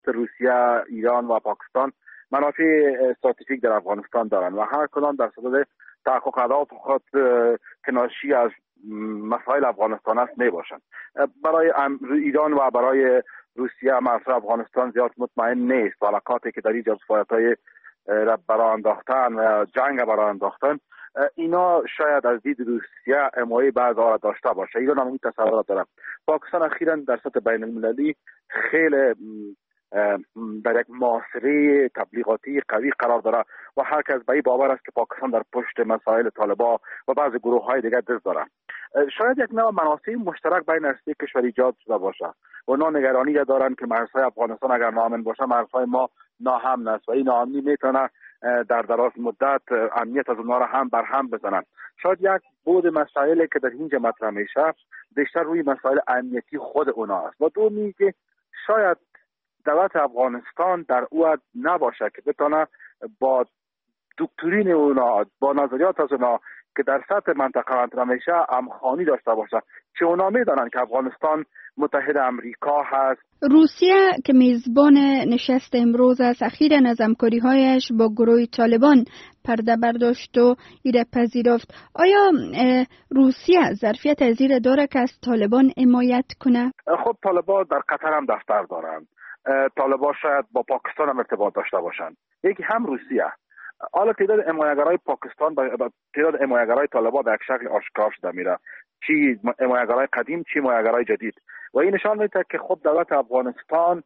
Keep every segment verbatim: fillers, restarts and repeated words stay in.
روسیه، ایران و پاکستان منافع استراتژیک در افغانستان دارند و هر کدام در صدد تحقق اهداف خود که ناشی از مسائل افغانستان است می باشند. برای ایران و برای روسیه مسئله افغانستان زیاد مطمئن نیست. علاقاتی که در اینجا فعالیت‌های را برای انداختن و جنگ برای انداختن، اینا شاید از دید روسیه امایه بعض را داشته باشه. ایران هم این تصور دارم. پاکستان اخیراً در سطح بین المللی خیلی در یک معاصره تبلیغاتی قوی قرار داره و هر کس به این باور است که پاکستان در پشت مسائل طالبان و بعض گروه های دیگر دست داره. شاید یک نوع منافع مشترک بین از یک کشور ایجاد شده باشه و اونا نگرانی دارند که مرزهای افغانستان اگر ناامن باشه مرزهای ما ناامن است و این ناامنی میتونه در دراز مدت امنیت از اونها را هم بر هم بزنند. شاید یک بود مسائلی که در اینجا مطرح میشه بیشتر روی مسائل امنیتی خود اونها است و دومی که شاید دولت افغانستان در او نباشه که بتونه با دکترین اونا، با نظریات از اونا که در سطح منطقه مطرح میشه همخوانی داشته باشه، چه اونا میدانن که افغانستان متحد امریکا هست. روسیه که میزبان نشست امروز است اخیراً از همکاری‌هایش با گروه طالبان پرده برداشت و ایره پذیرفت. آیا روسیه ظرفیت از ایره داره که از طالبان حمایت کنه؟ خب طالبان در قطر هم دفتر دارند. طالبان شاید با پاکستان هم ارتباط داشته باشند. یکی هم روسیه. حالا تعداد حمایتگرای پاکستان با تعداد حمایتگرای طالبان به یک شکل آشکار شده میره، چی حمایتگرای قدیم چی حمایتگرای جدید، و این نشان میده که خب دولت افغانستان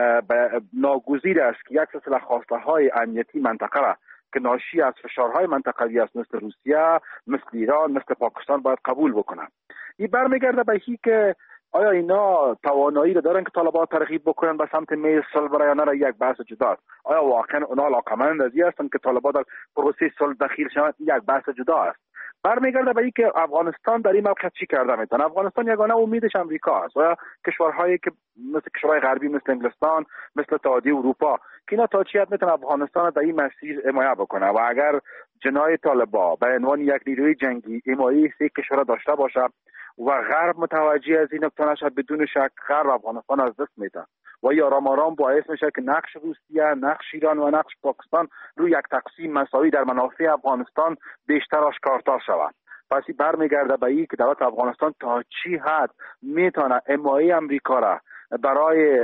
ناگزیر است که یک سلسله خواسته های امنیتی منطقه را که ناشی از فشارهای منطقوی است مثل روسیه، مثل ایران، مثل پاکستان باید قبول بکنه. این برمیگرده به اینکه که آیا اینا توانایی رو دارن که طالبان ترغیب بکنن به سمت میز صلح برای آنها را یک بحث جداست. آیا واقعا اونا علاقمند از این هستن که طالبان در پروسه صلح دخیل شوند؟ یک بحث جدا است. برمیگرده به اینکه افغانستان در این موقع چی کرده میتونه. افغانستان یگانه امیدش امریکا است و کشورهایی که مثل کشورهای غربی مثل انگلستان، مثل اتحادیه اروپا که اینا تا چی حد میتونه افغانستان در این مسیر حمایت بکنه و اگر جنای طالبان به عنوان یک نیروی جنگی حمایت سه کشور داشته باشه و غرب متوجه از این نکته نشد، بدون شک غرب افغانستان از دست میده و یا آرام آرام باعث میشه که نقش روسیه، نقش ایران و نقش پاکستان روی یک تقسیم مساوی در منافع افغانستان بیشتر آشکارتر شود. پس برمیگرده به این که دولت افغانستان تا چی حد میتونه حمایت امریکا را برای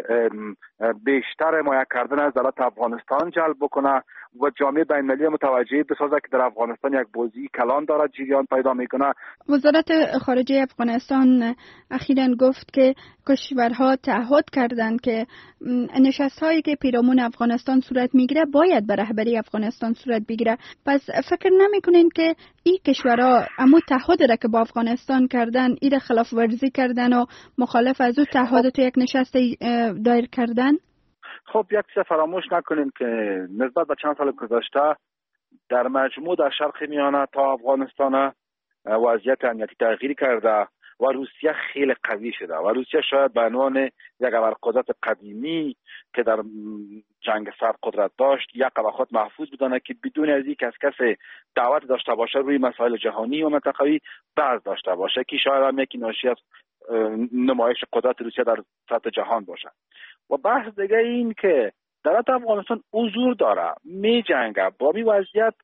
بیشتر حمایت کردن از دولت افغانستان جلب بکنه و جامعه بین‌المللی متوجه بسازه که در افغانستان یک بازی کلان دارد جریان پیدا میکنه. وزارت خارجه افغانستان اخیراً گفت که کشورها تعهد کردند که نشست‌هایی که پیرامون افغانستان صورت میگیره باید به رهبری افغانستان صورت بگیره. پس فکر نمیکنین که این کشورها اما تعهد را که با افغانستان کردن این خلاف ورزی کردن و مخالف از او تعهد تو یک نشست دایر کردن؟ خب یک چیز فراموش نکنین که نسبت به چند سال گذشته در مجموع در شرق میانه تا افغانستان وضعیت امنیتی تغییر کرده و روسیه خیلی قوی شده و روسیه شاید به عنوان یک ابرقدرت قدیمی که در جنگ سرد قدرت داشت یک خود محفوظ بدانه که بدون از اینکه از کسی دعوت داشته باشه روی مسائل جهانی و منطقوی بحث داشته باشه که شاید هم یکی ناشی از نمایش قدرت روسیه در سطح جهان باشه. و بحث دیگه این که دولت افغانستان حضور داره، می جنگه، با می وضعیت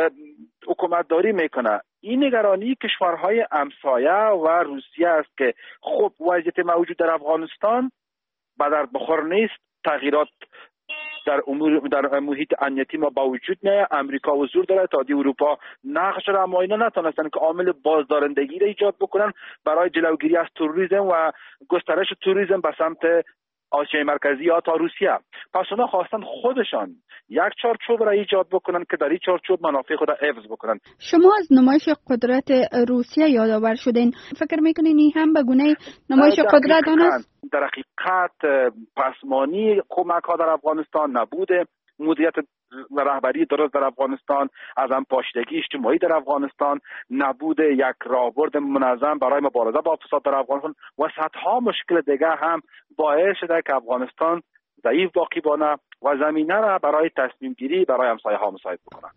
حکومت داری میکنه. این نگرانی کشورهای همسایه و روسیه است که خب وضعیت موجود در افغانستان به درد بخور نیست، تغییرات در امور در محیط امنیتی ما با وجود نه، امریکا حضور داره، اتحادیه اروپا نقش را، اما اینا نتونستن که عامل بازدارندگی را ایجاد بکنن برای جلوگیری از تروریسم و گسترش تروریسم به سمت آسیای مرکزی یا تا روسیه. پس اونا خواستن خودشان یک چارچوب را ایجاد بکنن که در این چارچوب منافع خود را حفظ بکنن. شما از نمایش قدرت روسیه یادآور شدین. فکر میکنین این هم به گونه نمایش قدرت آن است؟ در حقیقت پسمانی کمک ها در افغانستان نبوده، مدیریت و رهبری درست در افغانستان، از هم پاشیدگی اجتماعی در افغانستان نبوده، یک راهبرد منظم برای مبارزه با فساد در افغانستان و صدها مشکل دیگه هم باعث شده که افغانستان ضعیف باقی بانه و زمینه را برای تصمیم گیری برای همسایه ها مساعد بکنه.